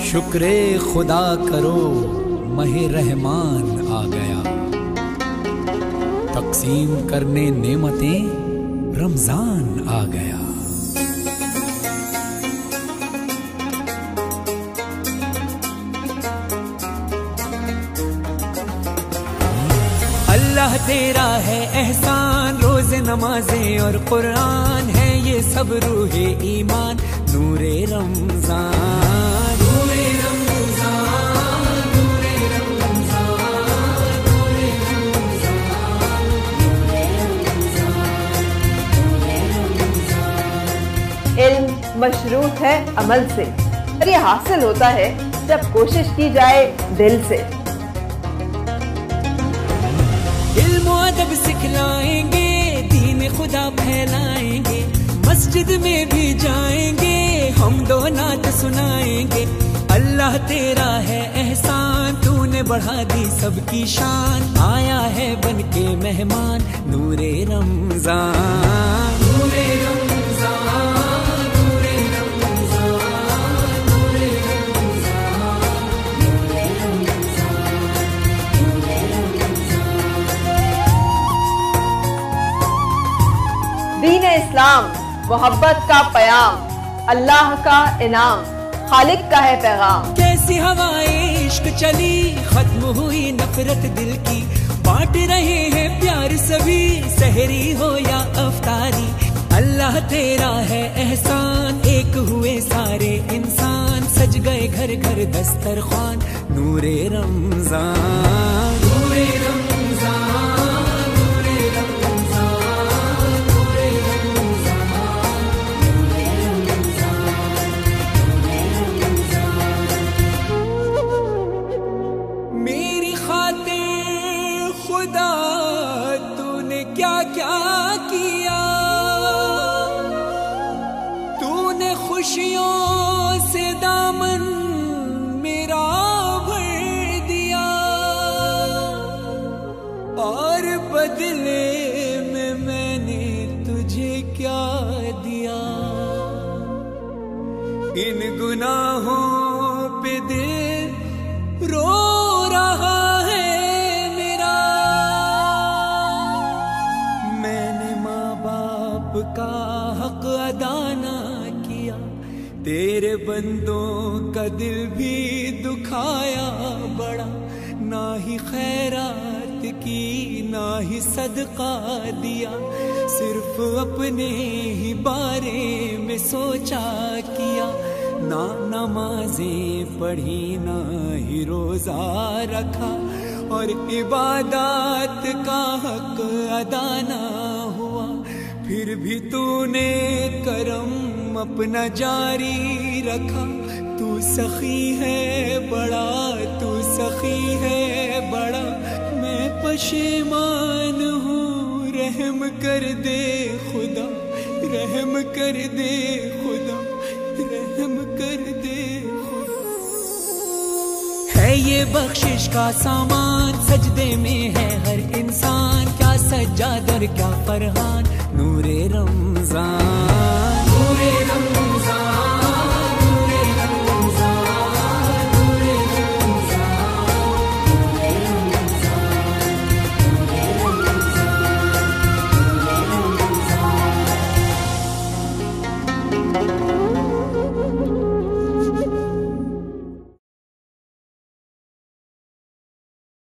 शुक्रे खुदा करो महे रहमान आ गया, तकसीम करने नेमतें रमजान आ गया। अल्लाह तेरा है एहसान, रोज़ नमाजें और कुरान है ये सब रूहे ईमान, नूरे रमजान, नूरे रमजान, नूरे रमजान, नूरे रमजान, नूरे रमजान, नूरे रमजान। इल्म मशरूत है अमल से, और ये हासिल होता है जब कोशिश की जाए दिल से। अदब सिखलाएंगे, दीन खुदा फैलाएंगे, मस्जिद में भी जाएंगे, हम दो नात सुनाएंगे। अल्लाह तेरा है एहसान, तूने बढ़ा दी सबकी शान, आया है बन के मेहमान, नूरे रमजान, नूरे रमजान, नूरे रमजान, नूरे रमजान, नूरे रमजान, नूरे रमजान। दीन इस्लाम मोहब्बत का पयाम, अल्लाह का इनाम, खालिक का है पैगाम। कैसी हवाएं इश्क चली, खत्म हुई नफरत दिल की, बांट रहे हैं प्यार सभी, सहरी हो या अफ्तारी। अल्लाह तेरा है एहसान, एक हुए सारे इंसान, सज गए घर घर दस्तरखान, नूरे रमजान, नूरे रमजान, नूरे रमजान, नूरे रमजान, नूरे रमजान, नूरे रमजान। मेरी खातिर खुदा तूने क्या क्या किया, तूने खुशियों से दामन मेरा भर दिया, और बदले में मैंने तुझे क्या दिया। इन गुनाहों पे दिल रो रहा है मेरा, मैंने माँ बाप का हक अदा ना किया, तेरे बंदों का दिल भी दुखाया बड़ा, ना ही खैरात की ना ही सदका दिया, सिर्फ अपने ही बारे में सोचा किया, ना नमाजें पढ़ी ना ही रोजा रखा, और इबादत का हक अदा ना हुआ, फिर भी तूने करम अपना जारी रखा। तू सखी है बड़ा, तू सखी है बड़ा, मैं पशेमान हूँ, रहम कर दे खुदा, रहम कर दे खुदा, रहम कर दे खुदा। है ये बख्शिश का सामान, सजदे में है हर इंसान, क्या सज्जाद और क्या फरहान, नूरे रमजान।